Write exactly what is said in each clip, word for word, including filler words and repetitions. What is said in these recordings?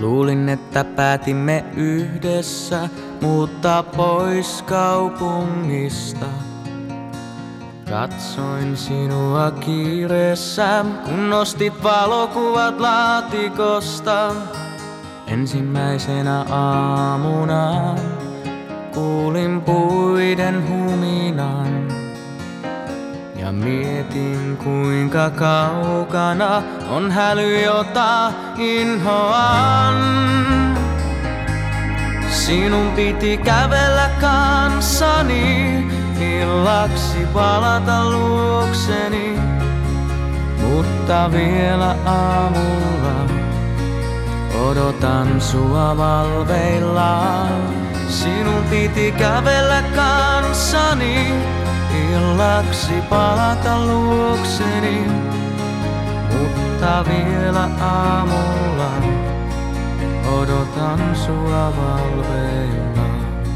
Luulin, että päätimme yhdessä muuttaa pois kaupungista. Katsoin sinua kiireessä, kun nostit valokuvat laatikosta. Ensimmäisenä aamuna kuulin puiden huminan ja mietin, kuinka kaukana on häly, jota inhoan. Sinun piti kävellä kanssani, illaksi palata luokseni, mutta vielä aamulla odotan sua valveilla. Sinun piti kävellä kanssani, illaksi palata luokseni, mutta vielä aamulla odotan sua valveilla.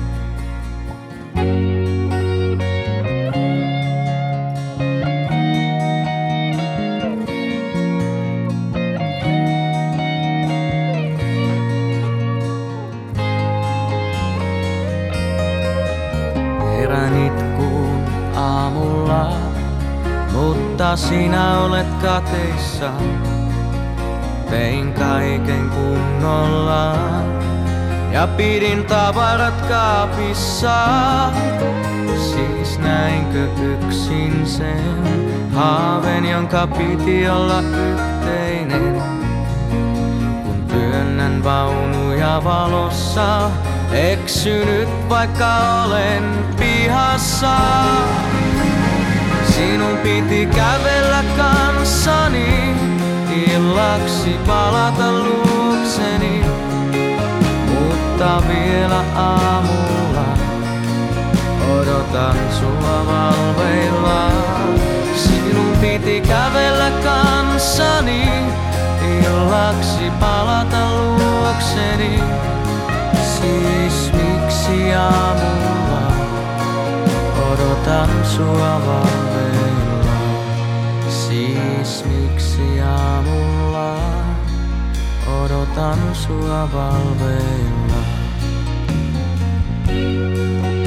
Herään itkuun aamulla, mutta sinä olet kateissa. Tein kaiken kunnolla ja pidin tavarat kaapissa. Siis näinkö yksin sen haaveen, jonka piti olla yhteinen? Kun työnnän vaunuja valossa, eksynyt vaikka olen pihassa. Sinun piti kävellä kanssani, illaksi palata luokseni, mutta vielä aamulla odotan sua valveilla. Sinun piti kävellä kanssani, illaksi palata luokseni. Siis miksi aamulla odotan sua valveilla? Siis miksi aamulla odotan sua valveilla?